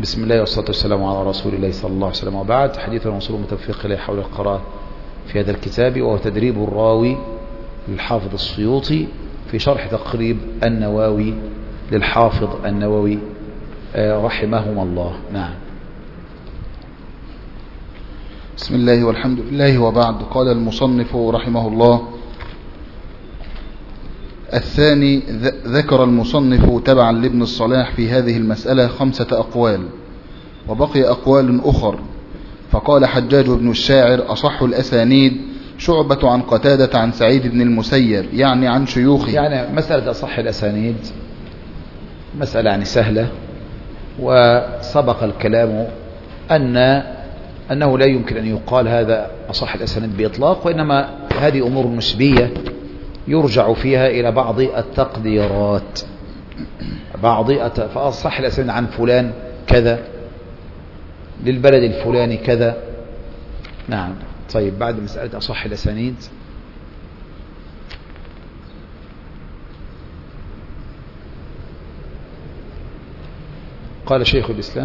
بسم الله والصلاة والسلام على رسول الله صلى الله عليه وسلم، وبعد. حديث الوصول المتفق إليه حول القراءة في هذا الكتاب، وهو تدريب الراوي للحافظ السيوطي في شرح تقريب النووي للحافظ النووي رحمهما الله. نعم. بسم الله والحمد لله وبعد. قال المصنف رحمه الله: الثاني، ذكر المصنف تبعا لابن الصلاح في هذه المسألة 5 أقوال، وبقي أقوال أخر. فقال حجاج بن الشاعر: أصح الأسانيد شعبة عن قتادة عن سعيد بن المسيب، يعني عن شيوخه. يعني مسألة أصح الأسانيد مسألة يعني سهلة، وسبق الكلام أنه لا يمكن أن يقال هذا أصح الأسانيد بإطلاق، وإنما هذه أمور نسبية يرجع فيها إلى بعض التقديرات. فأصح الأسانيد عن فلان كذا، للبلد الفلاني كذا. نعم. طيب، بعد مسألة أصح الأسانيد قال شيخ الإسلام: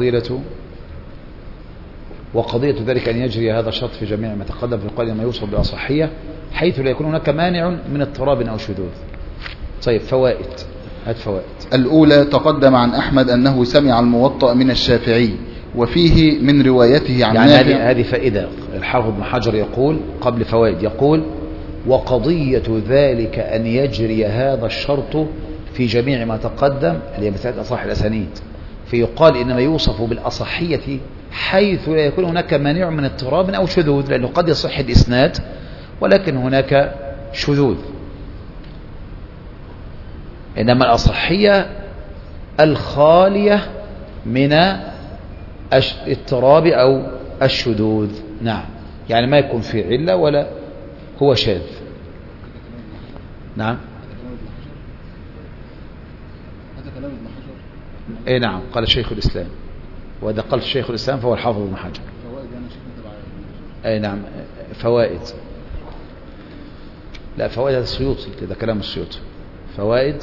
وقضية ذلك أن يجري هذا الشرط في جميع ما تقدم في القائل ما يوصف بالأصحية، حيث لا يكون هناك مانع من اضطراب أو شذوذ. طيب، فوائد. هات فوائد. الأولى: تقدم عن أحمد أنه سمع الموطأ من الشافعي، وفيه من روايته عن نافع. يعني هذه فائدة. الحافظ ابن حجر يقول قبل فوائد، يقول: وقضية ذلك أن يجري هذا الشرط في جميع ما تقدم، اللي هي مسألة أصح الأسانيد، فيقال إنما يوصف بالأصحية حيث لا يكون هناك مانع من اضطراب أو شذوذ، لأنه قد يصح الإسناد ولكن هناك شذوذ. إنما الأصحية الخالية من اضطراب أو الشذوذ. نعم، يعني ما يكون في علة ولا هو شاذ. نعم. اي نعم، قال شيخ الإسلام، وإذا قال شيخ الإسلام فهو الحافظ ابن حجر. اي نعم، فوائد. لا، فوائد هذا السيوطي، كذا كلام السيوطي. فوائد: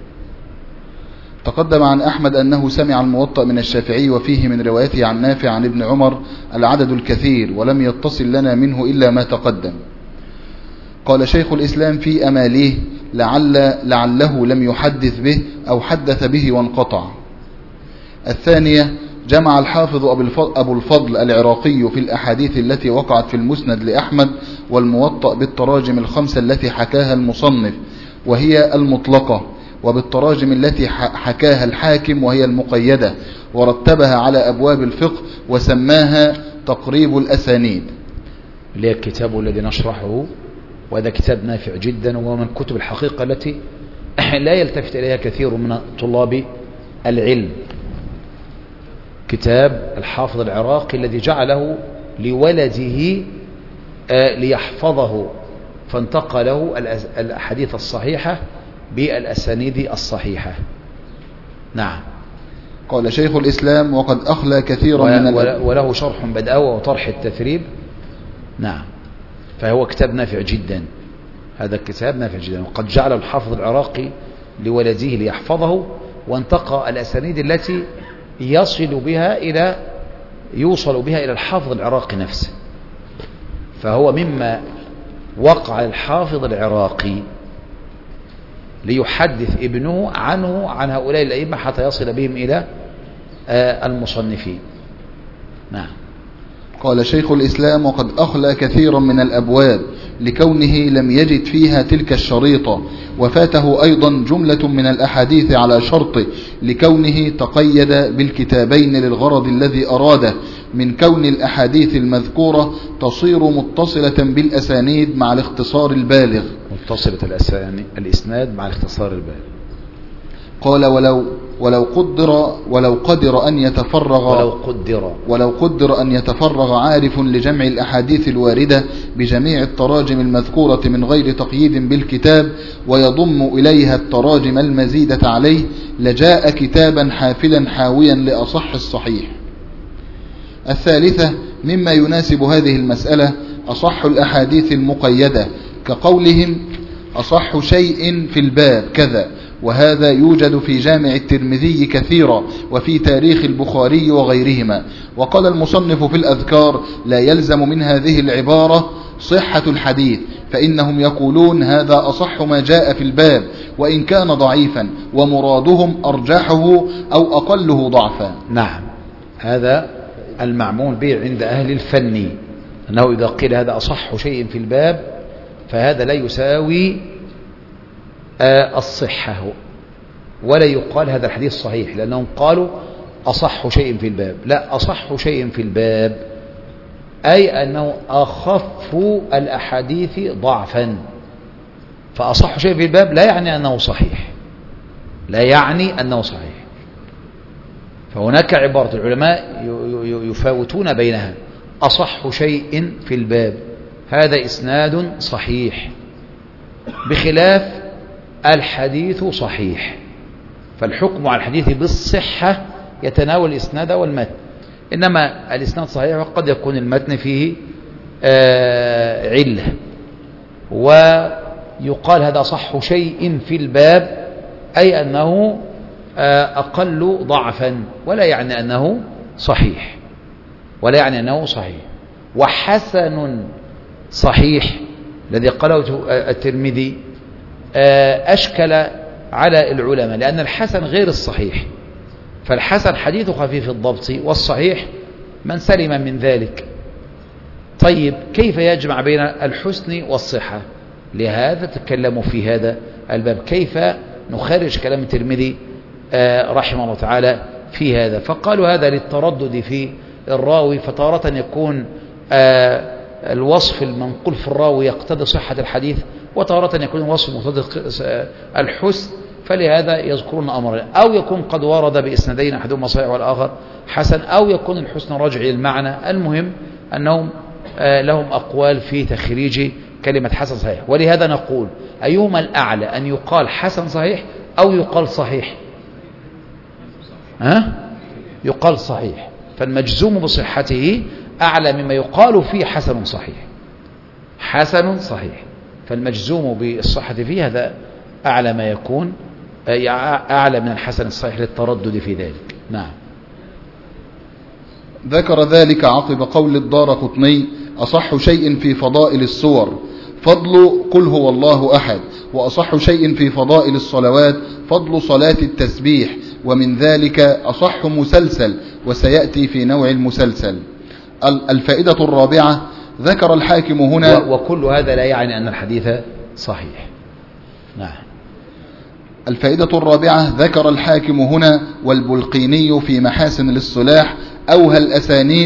تقدم عن أحمد أنه سمع الموطأ من الشافعي، وفيه من روايته عن نافع عن ابن عمر العدد الكثير، ولم يتصل لنا منه إلا ما تقدم. قال شيخ الإسلام في أماليه: لعله لم يحدث به أو حدث به وانقطع. الثانية: جمع الحافظ أبو الفضل العراقي في الأحاديث التي وقعت في المسند لأحمد والموطأ بالتراجم ال5 التي حكاها المصنف وهي المطلقة، وبالتراجم التي حكاها الحاكم وهي المقيدة، ورتبها على أبواب الفقه وسماها تقريب الأسانيد، اللي هي الكتاب الذي نشرحه. وهذا كتاب نافع جدا، وهو من كتب الحقيقة التي لا يلتفت إليها كثير من طلاب العلم. كتاب الحافظ العراقي الذي جعله لولده ليحفظه، فانتقله الأحاديث الصحيحة بالأسانيد الصحيحة. نعم. قال شيخ الإسلام: وقد أخلى كثيرا من وله شرح بدأوى وطرح التثريب. نعم. فهو كتاب نافع جدا، هذا الكتاب نافع جدا، وقد جعل الحافظ العراقي لولده ليحفظه، وانتقى الأسانيد التي يوصل بها إلى الحافظ العراقي نفسه. فهو مما وقع الحافظ العراقي ليحدث ابنه عنه عن هؤلاء الأئمة حتى يصل بهم إلى المصنفين. نعم. قال شيخ الإسلام: وقد أخلى كثيرا من الأبواب لكونه لم يجد فيها تلك الشريطة، وفاته أيضا جملة من الأحاديث على شرطه لكونه تقيد بالكتابين للغرض الذي أراده، من كون الأحاديث المذكورة تصير متصلة بالأسانيد مع الاختصار البالغ. متصلة الإسناد مع الاختصار البالغ. قال: ولو قدر أن يتفرغ عارف لجمع الأحاديث الواردة بجميع التراجم المذكورة من غير تقييد بالكتاب، ويضم إليها التراجم المزيدة عليه، لجاء كتابا حافلا حاويا لأصح الصحيح. الثالثة: مما يناسب هذه المسألة أصح الأحاديث المقيدة، كقولهم: أصح شيء في الباب كذا، وهذا يوجد في جامع الترمذي كثيرا وفي تاريخ البخاري وغيرهما. وقال المصنف في الأذكار: لا يلزم من هذه العبارة صحة الحديث، فإنهم يقولون هذا أصح ما جاء في الباب وإن كان ضعيفا، ومرادهم أرجحه أو أقله ضعفا. نعم، هذا المعمول به عند أهل الفن، أنه إذا قيل هذا أصح شيء في الباب فهذا لا يساوي الصحة، ولا يقال هذا الحديث صحيح، لأنهم قالوا أصح شيء في الباب. لا، أصح شيء في الباب أي أنه أخف الأحاديث ضعفا، فأصح شيء في الباب لا يعني أنه صحيح، لا يعني أنه صحيح. فهناك عبارة العلماء يفاوتون بينها: أصح شيء في الباب هذا إسناد صحيح، بخلاف الحديث صحيح، فالحكم على الحديث بالصحة يتناول الإسناد والمتن، إنما الإسناد صحيح وقد يكون المتن فيه علة، ويقال هذا صح شيء في الباب أي أنه أقل ضعفا، ولا يعني أنه صحيح، ولا يعني أنه صحيح. وحسن صحيح الذي قاله الترمذي أشكل على العلماء، لأن الحسن غير الصحيح، فالحسن حديث خفيف الضبط، والصحيح من سلم من ذلك. طيب، كيف يجمع بين الحسن والصحة؟ لهذا تكلموا في هذا الباب، كيف نخرج كلام الترمذي رحمه الله تعالى في هذا. فقالوا هذا للتردد في الراوي، فتارة يكون الوصف المنقول في الراوي يقتضي صحة الحديث، وتارة يكون الوصف مقتضي الحسن، فلهذا يذكرون أمرين: أو يكون قد ورد بإسنادين أحدهما صحيح والآخر حسن، أو يكون الحسن راجع للمعنى. المهم أنهم لهم أقوال في تخريج كلمة حسن صحيح. ولهذا نقول: أيهما الأعلى، أن يقال حسن صحيح أو يقال صحيح؟ يقال صحيح، فالمجزوم بصحته أعلى مما يقال فيه حسن صحيح. حسن صحيح، فالمجزوم بالصحة فيه هذا أعلى ما يكون، أعلى من الحسن الصحيح للتردد في ذلك. نعم. ذكر ذلك عقب قول الدارقطني: أصح شيء في فضائل السور فضل قل هو الله أحد، وأصح شيء في فضائل الصلوات فضل صلاة التسبيح، ومن ذلك أصح مسلسل، وسيأتي في نوع المسلسل. الفائدة الرابعة: ذكر الحاكم هنا، وكل هذا لا يعني أن الحديث صحيح. نعم. الفائدة الرابعة: ذكر الحاكم هنا والبلقيني في محاسن الاصطلاح أوهى الأسانيد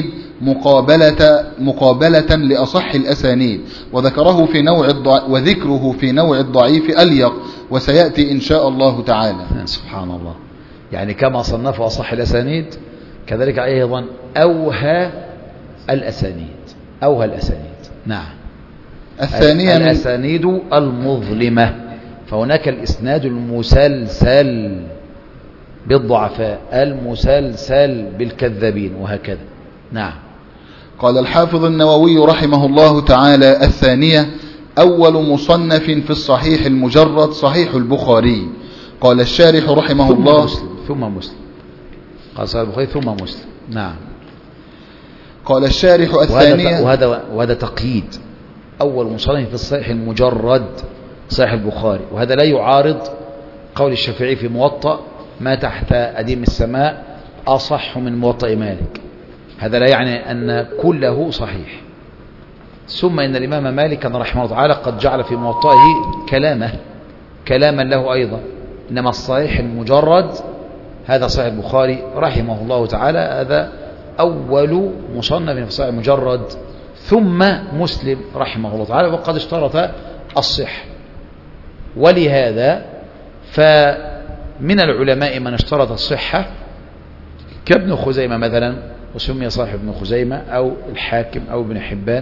مقابلة لأصح الأسانيد، وذكره في وذكره في نوع الضعيف أليق، وسيأتي إن شاء الله تعالى. سبحان الله، يعني كما صنفوا أصح الأسانيد كذلك أيضا أوهى الأسانيد. أوهى الأسانيد. نعم. الثانية الأسانيد المظلمة، فهناك الإسناد المسلسل بالضعفاء، المسلسل بالكذابين، وهكذا. نعم. قال الحافظ النووي رحمه الله تعالى: الثانية: أول مصنف في الصحيح المجرد صحيح البخاري. قال الشارح رحمه الله: ثم مسلم. قال صحيح البخاري ثم مسلم. نعم. قال الشارح: الثانية. وهذا تقييد: أول مصنف في الصحيح المجرد صحيح البخاري، وهذا لا يعارض قول الشافعي في موطأ: ما تحت أديم السماء أصح من موطأ مالك. هذا لا يعني أن كله صحيح. ثم إن الإمام مالك رحمه الله تعالى قد جعل في موطئه كلاما له أيضا، إنما الصحيح المجرد هذا صحيح البخاري رحمه الله تعالى، هذا أول مصنف في الصحيح المجرد، ثم مسلم رحمه الله تعالى، وقد اشترط الصحة. ولهذا فمن العلماء من اشترط الصحة كابن خزيمة مثلا، وسمي صاحب ابن خزيمة أو الحاكم أو ابن حبان،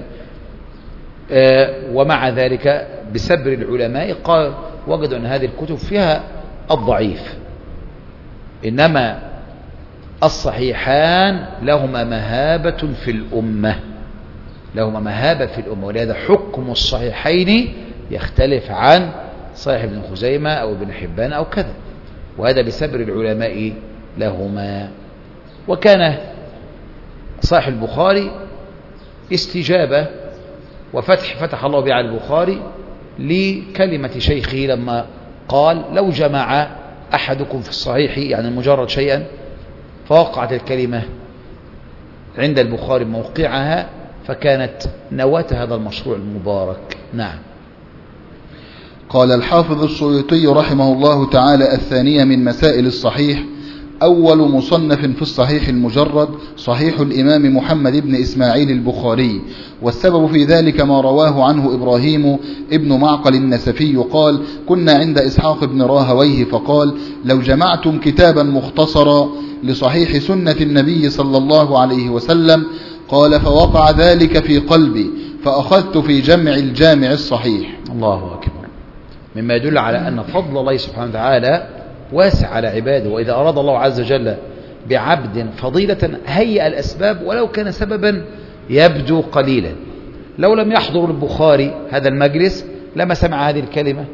ومع ذلك بسبر العلماء قال وجدوا أن هذه الكتب فيها الضعيف، إنما الصحيحان لهما مهابة في الأمة، لهما مهابة في الأمة، ولهذا حكم الصحيحين يختلف عن صاحب ابن خزيمة أو ابن حبان أو كذا. وهذا بسبر العلماء لهما. وكان صاحب البخاري استجابة فتح الله بها على البخاري لكلمة شيخه لما قال لو جمع أحدكم في الصحيح يعني مجرد شيئا فوقعت الكلمة عند البخاري موقعها فكانت نواة هذا المشروع المبارك. نعم. قال الحافظ السيوطي رحمه الله تعالى: الثانية من مسائل الصحيح: أول مصنف في الصحيح المجرد صحيح الإمام محمد بن إسماعيل البخاري، والسبب في ذلك ما رواه عنه إبراهيم ابن معقل النسفي قال: كنا عند إسحاق بن راهويه فقال: لو جمعتم كتابا مختصرا لصحيح سنة النبي صلى الله عليه وسلم، قال: فوقع ذلك في قلبي فأخذت في جمع الجامع الصحيح. الله أكبر. مما يدل على أن فضل الله سبحانه وتعالى واسع على عباده، وإذا أراد الله عز وجل بعبد فضيلة هيئ الأسباب ولو كان سببا يبدو قليلا. لو لم يحضر البخاري هذا المجلس لما سمع هذه الكلمة،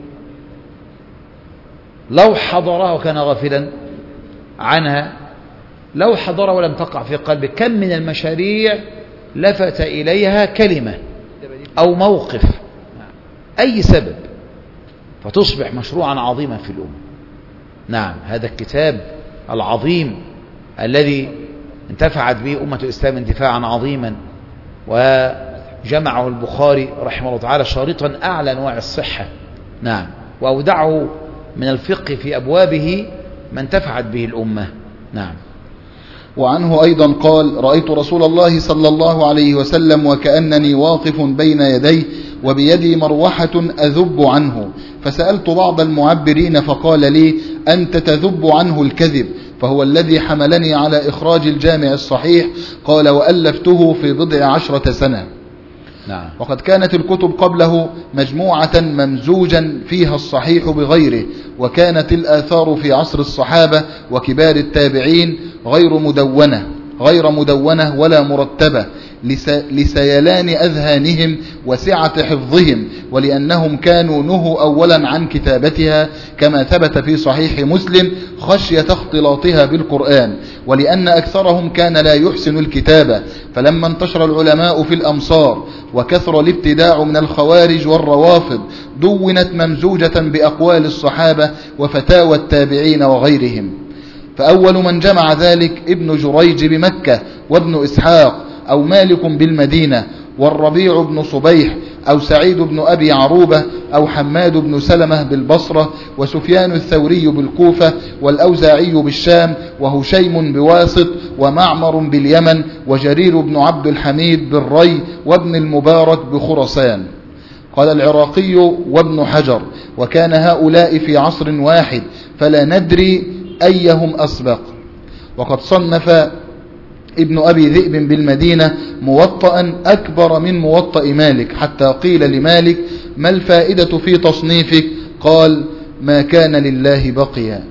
لو حضرها وكان غافلا عنها، لو حضر ولم تقع في قلبه، كم من المشاريع لفت إليها كلمة أو موقف أي سبب فتصبح مشروعا عظيما في الأمة. نعم، هذا الكتاب العظيم الذي انتفعت به أمة الإسلام انتفاعا عظيما، وجمعه البخاري رحمه الله تعالى شارطا أعلى أنواع الصحة. نعم، وأودعه من الفقه في أبوابه ما انتفعت به الأمة. نعم. وعنه أيضا قال: رأيت رسول الله صلى الله عليه وسلم وكأنني واقف بين يديه وبيدي مروحة أذب عنه، فسألت بعض المعبرين فقال لي: أنت تذب عنه الكذب، فهو الذي حملني على إخراج الجامع الصحيح. قال: وألفته في 10 سنة. نعم. وقد كانت الكتب قبله مجموعة ممزوجا فيها الصحيح بغيره، وكانت الآثار في عصر الصحابة وكبار التابعين غير مدونة ولا مرتبة لسيلان أذهانهم وسعة حفظهم، ولأنهم كانوا نهوا أولا عن كتابتها كما ثبت في صحيح مسلم خشية اختلاطها بالقرآن، ولأن أكثرهم كان لا يحسن الكتابة. فلما انتشر العلماء في الأمصار وكثر الابتداع من الخوارج والروافض دونت ممزوجة بأقوال الصحابة وفتاوى التابعين وغيرهم. فأول من جمع ذلك ابن جريج بمكة، وابن إسحاق، أو مالك بالمدينة، والربيع بن صبيح، أو سعيد بن أبي عروبة، أو حماد بن سلمة بالبصرة، وسفيان الثوري بالكوفة، والأوزاعي بالشام، وهشيم بواسط، ومعمر باليمن، وجرير بن عبد الحميد بالري، وابن المبارك بخراسان. قال العراقي وابن حجر: وكان هؤلاء في عصر واحد فلا ندري أيهم أسبق. وقد صنف ابن أبي ذئب بالمدينة موطئا أكبر من موطئ مالك، حتى قيل لمالك: ما الفائدة في تصنيفك؟ قال: ما كان لله بقيا.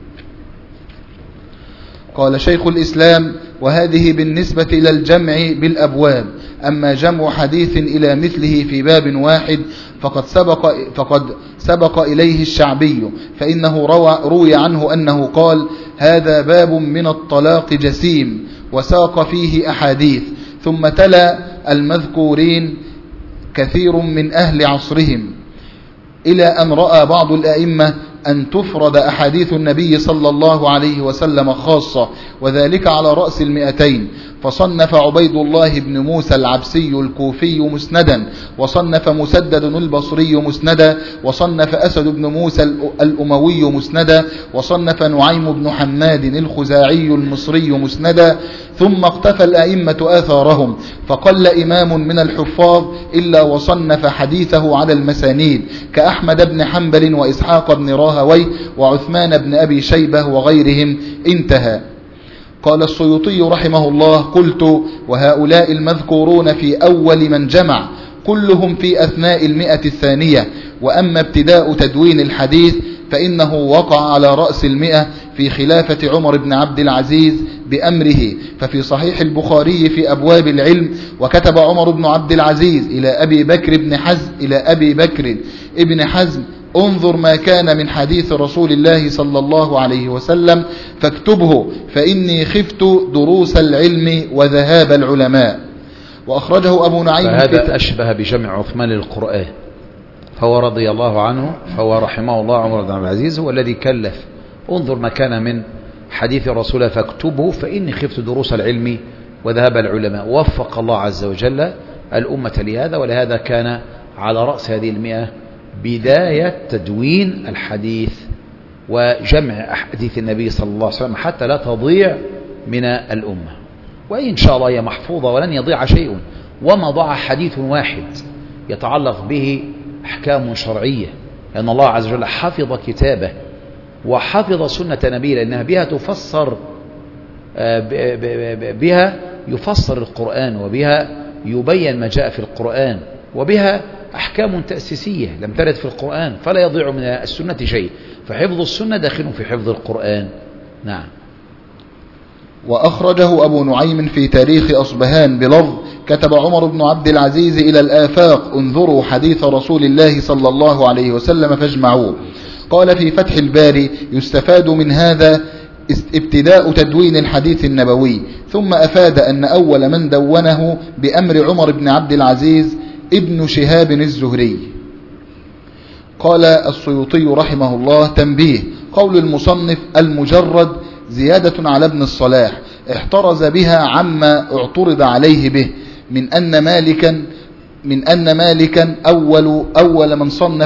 قال شيخ الإسلام: وهذه بالنسبة إلى الجمع بالأبواب. أما جمع حديث إلى مثله في باب واحد فقد سبق إليه الشعبي، فإنه روي عنه أنه قال: هذا باب من الطلاق جسيم، وساق فيه أحاديث. ثم تلا المذكورين كثير من أهل عصرهم، إلى أن رأى بعض الأئمة أن تفرد أحاديث النبي صلى الله عليه وسلم خاصة، وذلك على رأس 200. فصنف عبيد الله بن موسى العبسي الكوفي مسندا، وصنف مسدد البصري مسندا، وصنف أسد بن موسى الأموي مسندا، وصنف نعيم بن حماد الخزاعي المصري مسندا. ثم اقتفى الأئمة آثارهم، فقل إمام من الحفاظ إلا وصنف حديثه على المسانيد، كأحمد بن حنبل وإسحاق بن راهوي وعثمان بن أبي شيبة وغيرهم. انتهى. قال السيوطي رحمه الله: قلت: وهؤلاء المذكورون في أول من جمع كلهم في أثناء 100 الثانية. وأما ابتداء تدوين الحديث فإنه وقع على رأس 100 في خلافة عمر بن عبد العزيز بأمره، ففي صحيح البخاري في أبواب العلم: وكتب عمر بن عبد العزيز إلى أبي بكر ابن حزم انظر ما كان من حديث رسول الله صلى الله عليه وسلم فاكتبه فإني خفت دروس العلم وذهاب العلماء. وأخرجه أبو نعيم. فهذا أشبه بجمع عثمان للقرآن، فهو رضي الله عنه، فهو رحمه الله عمر بن عبد العزيز هو الذي كلف انظر ما كان من حديث رسول فاكتبه فإني خفت دروس العلم وذهاب العلماء. وفق الله عز وجل الأمة لهذا، ولهذا كان على رأس هذه المئة بداية تدوين الحديث وجمع أحاديث النبي صلى الله عليه وسلم حتى لا تضيع من الأمة. وإن شاء الله هي محفوظة ولن يضيع شيء، وما ضاع حديث واحد يتعلق به أحكام شرعية، لأن الله عز وجل حفظ كتابه وحفظ سنة نبيه، لأنها بها يفسر القرآن، وبها يبين ما جاء في القرآن، وبها أحكام تأسيسية لم ترد في القرآن، فلا يضيع من السنة شيء، فحفظ السنة داخل في حفظ القرآن. نعم. وأخرجه أبو نعيم في تاريخ أصبهان بلفظ كتب عمر بن عبد العزيز إلى الآفاق انظروا حديث رسول الله صلى الله عليه وسلم فاجمعوه. قال في فتح الباري يستفاد من هذا ابتداء تدوين الحديث النبوي، ثم أفاد أن أول من دونه بأمر عمر بن عبد العزيز ابن شهاب الزهري. قال السيوطي رحمه الله تنبيه: قول المصنف المجرد زيادة على ابن الصلاح احترز بها عما اعترض عليه به من أن مالكا أول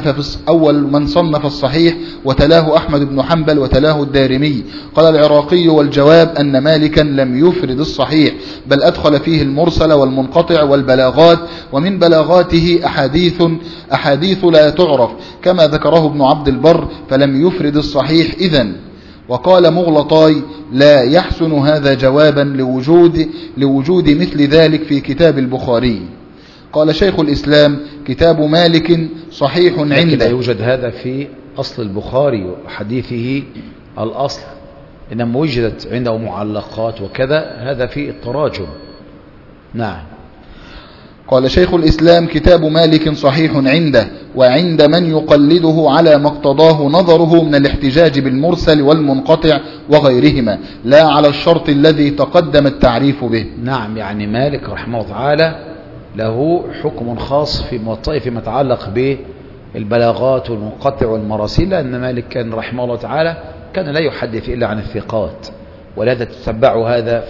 من صنف الصحيح وتلاه أحمد بن حنبل وتلاه الدارمي. قال العراقي: والجواب أن مالكا لم يفرد الصحيح، بل أدخل فيه المرسل والمنقطع والبلاغات، ومن بلاغاته أحاديث لا تعرف كما ذكره ابن عبد البر، فلم يفرد الصحيح إذن. وقال مغلطاي: لا يحسن هذا جوابا لوجود مثل ذلك في كتاب البخاري. قال شيخ الإسلام: كتاب مالك صحيح عنده. لا يوجد هذا في أصل البخاري وحديثه الأصل، إنما وجدت عنده معلقات وكذا، هذا في التراجم. نعم. قال شيخ الإسلام: كتاب مالك صحيح عنده، وعند من يقلده على ما اقتضاه نظره من الاحتجاج بالمرسل والمنقطع وغيرهما، لا على الشرط الذي تقدم التعريف به. نعم، يعني مالك رحمه الله تعالى له حكم خاص في موطئه فيما يتعلق بالبلاغات والمنقطع والمراسيل، لأن مالك كان رحمه الله تعالى كان لا يحدث إلا عن الثقات، ولهذا تتبعوا هذا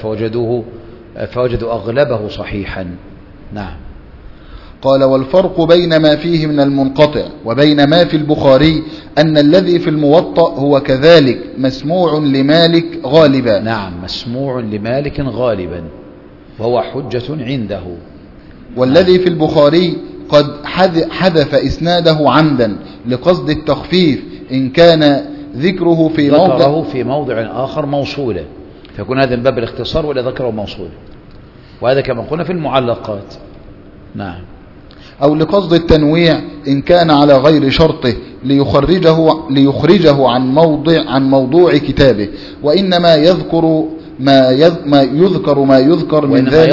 فوجدوا أغلبه صحيحا. نعم. قال: والفرق بين ما فيه من المنقطع وبين ما في البخاري أن الذي في الموطأ هو كذلك مسموع لمالك غالبا. نعم، مسموع لمالك غالبا وهو حجة عنده. والذي في البخاري قد حذف إسناده عمدا لقصد التخفيف إن كان ذكره في موضع آخر موصولا، فيكون هذا من باب الاختصار، ولا ذكره موصولا، وهذا كما قلنا في المعلقات. نعم. أو لقصد التنويع إن كان على غير شرطه ليخرجه عن موضوع كتابه، وإنما يذكر ما يذكر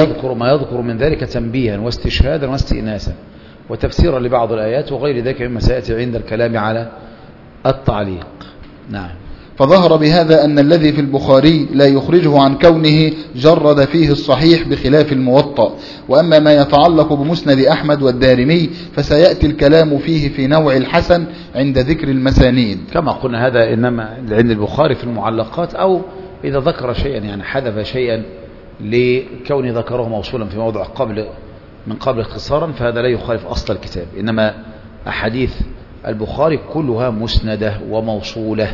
من ذلك تنبيها واستشهادا واستئناسا وتفسيرا لبعض الآيات وغير ذلك مما سيأتي عند الكلام على التعليق. نعم. فظهر بهذا أن الذي في البخاري لا يخرجه عن كونه جرد فيه الصحيح بخلاف الموطأ. وأما ما يتعلق بمسند أحمد والدارمي فسيأتي الكلام فيه في نوع الحسن عند ذكر المسانيد. كما قلنا هذا إنما عند البخاري في المعلقات، أو إذا ذكر شيئا يعني حذف شيئا لكون ذكره موصولا في موضع من قبل اختصارا، فهذا لا يخالف أصل الكتاب، إنما أحاديث البخاري كلها مسندة وموصولة،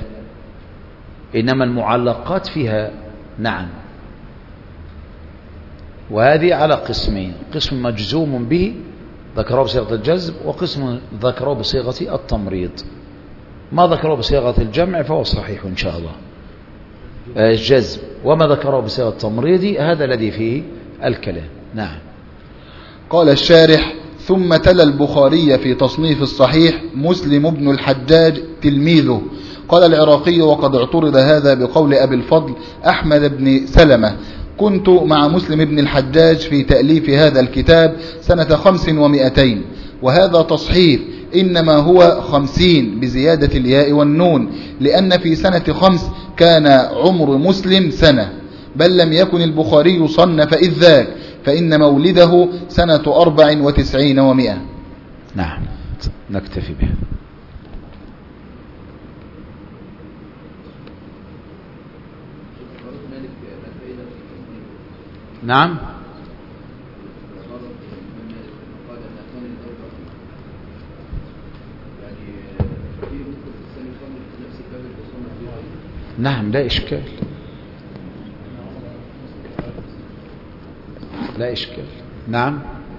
إنما المعلقات فيها. نعم. وهذه على قسمين: قسم مجزوم به ذكره بصيغة الجزم، وقسم ذكره بصيغة التمريض. ما ذكره بصيغة الجمع فهو صحيح إن شاء الله الجزم، وما ذكره بصيغة التمريض هذا الذي فيه الكلام. نعم. قال الشارح: ثم تلا البخاري في تصنيف الصحيح مسلم بن الحجاج تلميذه. قال العراقي: وقد اعترض هذا بقول أبي الفضل أحمد بن سلمة: كنت مع مسلم بن الحجاج في تأليف هذا الكتاب سنة 500، وهذا تصحيف إنما هو 50 بزيادة الياء والنون، لأن في سنة 5 كان عمر مسلم سنة، بل لم يكن البخاري صنف إذ ذاك، فإن مولده سنة 94 و100. نعم، نكتفي به. نعم. نعم، لا إشكال، لا إشكال. نعم.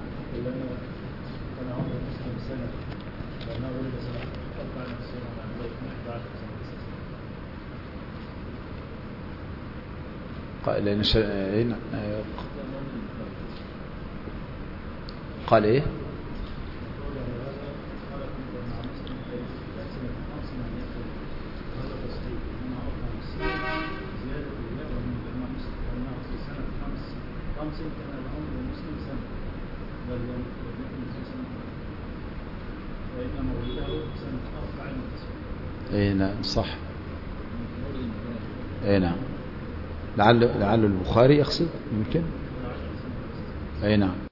قال إيه؟ اي نعم صح. اي نعم، لعل البخاري يقصد، يمكن. اي نعم.